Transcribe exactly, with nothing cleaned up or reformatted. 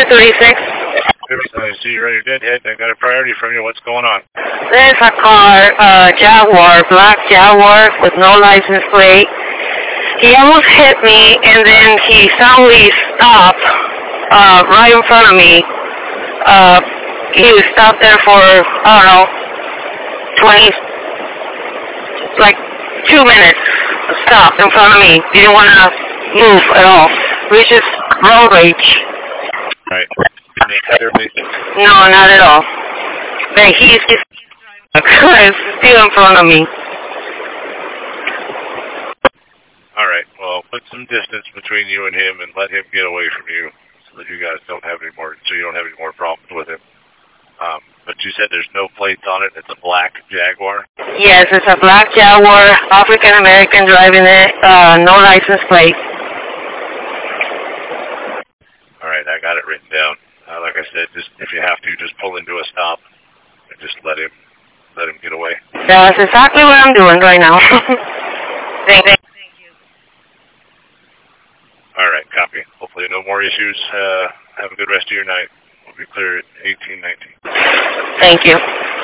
two thirty-six. I see you're ready to deadhead. I got a priority from you. What's going on? There's a car, uh, Jaguar, black Jaguar with no license plate. He almost hit me, and then he suddenly stopped uh, right in front of me. Uh, he was stopped there for, I don't know, twenty, like two minutes. Stopped in front of me. Didn't want to move at all. We just road rage. Right. No, not at all. But he's just still in front of me. All right. Well, put some distance between you and him, and let him get away from you, so that you guys don't have any more. So you don't have any more problems with him. Um, but you said there's no plates on it. It's a black Jaguar. Yes, it's a black Jaguar, African American driving it, uh, no license plate. All right, I got it written down. Uh, like I said, just if you have to, just pull into a stop and just let him let him get away. That's exactly what I'm doing right now. Thank you. All right, copy. Hopefully no more issues. Uh, have a good rest of your night. We'll be clear at eighteen nineteen. Thank you.